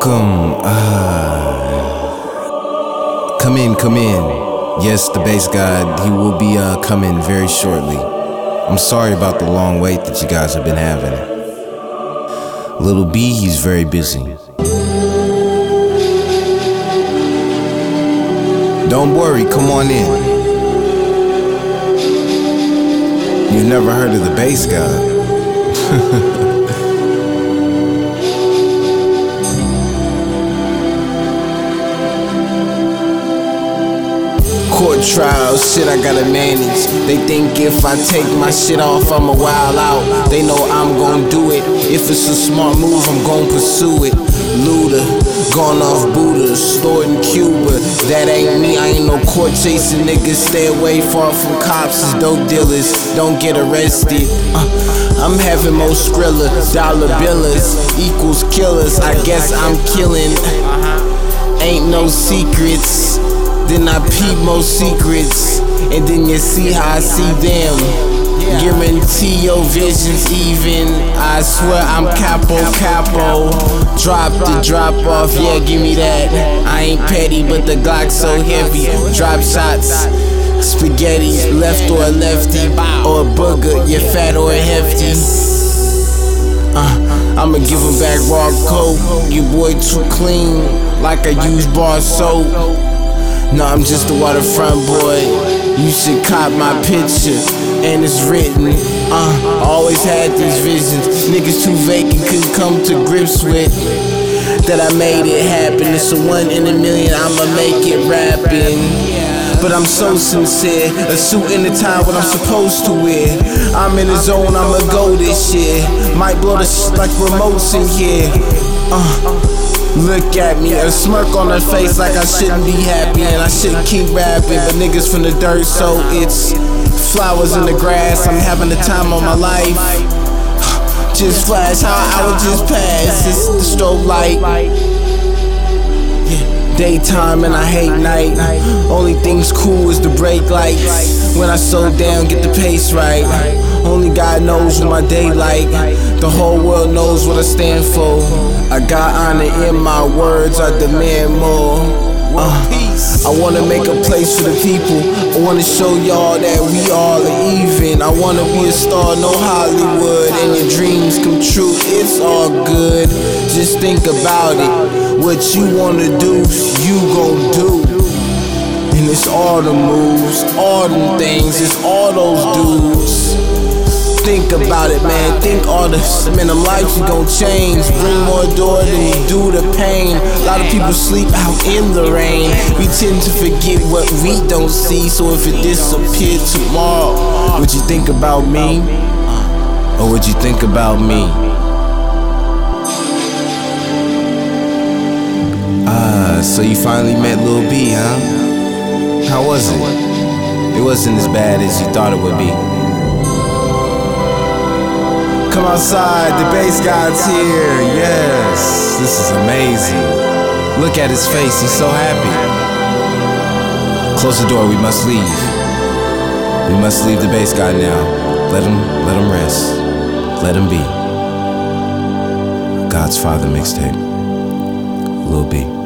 Welcome. Come in, come in. Yes, the bass god, he will be coming very shortly. I'm sorry about the long wait that you guys have been having. Little B, he's very busy. Don't worry, come on in. You've never heard of the bass god. Court trials, shit I gotta manage. They think if I take my shit off, I'ma wild out. They know I'm gon' do it. If it's a smart move, I'm gon' pursue it. Luda, gone off Buddha, stored in Cuba. That ain't me, I ain't no court chasing niggas. Stay away far from cops, is dope dealers. Don't get arrested. I'm having more Skrilla, dollar billers equals killers. I guess I'm killing. Ain't no secrets. Then I peep more secrets, and then you see how I see them. Guarantee your visions even. I swear I'm capo. Drop the drop off, yeah, give me that. I ain't petty, but the Glock so heavy. Drop shots, spaghetti, left or lefty, or a booger, you fat or hefty. I'ma give him back raw coat. Your boy too clean, like I use bar soap. No, I'm just a waterfront boy. You should cop my picture, and it's written. Always had these visions. Niggas too vacant, couldn't come to grips with that I made it happen. It's a 1 in a million, I'ma make it rapping. But I'm so sincere, a suit and a tie, what I'm supposed to wear. I'm in the zone, I'ma go this year. Might blow the like remotes in here. Look at me, a smirk on her face like I shouldn't be happy and I shouldn't keep rapping. But niggas from the dirt, so it's flowers in the grass. I'm having the time of my life. Just flash how I would just pass. It's the strobe light. Daytime and I hate night. Only thing's cool is the brake lights. When I slow down, get the pace right. Only God knows what my day like. The whole world knows what I stand for. I got honor in my words, I demand more. I wanna make a place for the people. I wanna show y'all that we all are even. I wanna be a star, no Hollywood. And your dreams come true, it's all good. Just think about it. What you wanna do, you gon' do. And it's all the moves, all them things, it's all those dudes. Think about it, man, think all the man, them lives you gon' change. Bring more joy than you do the pain. A lot of people sleep out in the rain. We tend to forget what we don't see. So if it disappeared tomorrow, would you think about me? Or would you think about me? So you finally met Lil B, huh? How was it? It wasn't as bad as you thought it would be. Come outside, the bass god's here, yes. This is amazing. Look at his face, he's so happy. Close the door, we must leave. We must leave the bass god now. Let him rest. Let him be. God's Father mixtape. Lil B.